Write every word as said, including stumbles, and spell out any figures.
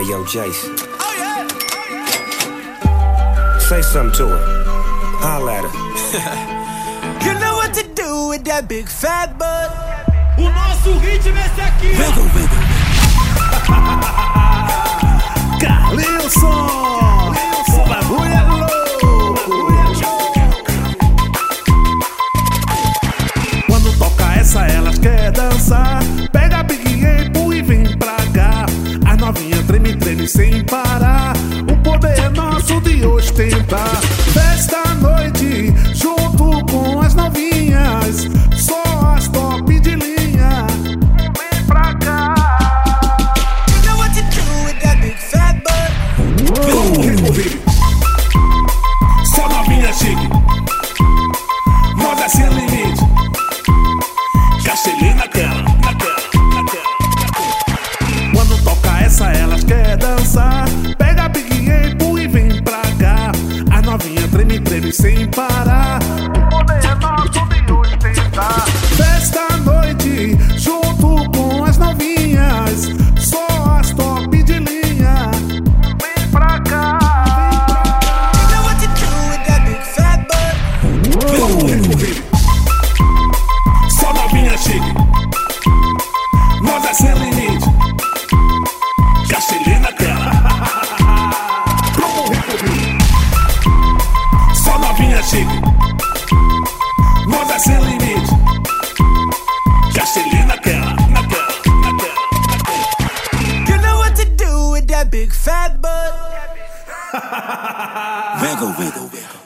Hey, yo, Jace. Oh, yeah. Oh, yeah. Say something to her. Holla at her. You know what to do with that big fat butt. O nosso ritmo é esse aqui. Vem, vem, vem. Carlilson, o bagulho é louco. Quando toca essa, elas querem dançar. Pega a Big Apple e vem pra cá. As novinhas treme, treme sem parar. O poder é nosso de ostentar. Festa à noite, junto com as novinhas. Só as top de linha. Vem pra cá. You know what to do with that big fat butt. Vamos recorrer. Só novinha chique. Moda sem limite. Castelê naquela, naquela, naquela. Quando toca essa, elas querem dançar. Pega a Big Apple e vem pra cá. As novinhas treme, treme sem parar. O poder é nosso de ostentar. Festa à noite, junto com as novinhas. Só as top de linha. Vem pra cá. You know what to do with that big fat butt. Vamos recorrer. Só novinha chique. Moda sem limite. Castelê naquela. Vamos recorrer. Só novinha chique. Moda sem limite. Castelê naquela, naquela, naquela, naquela. You know what to do with that big fat butt. Vem, vem, vem.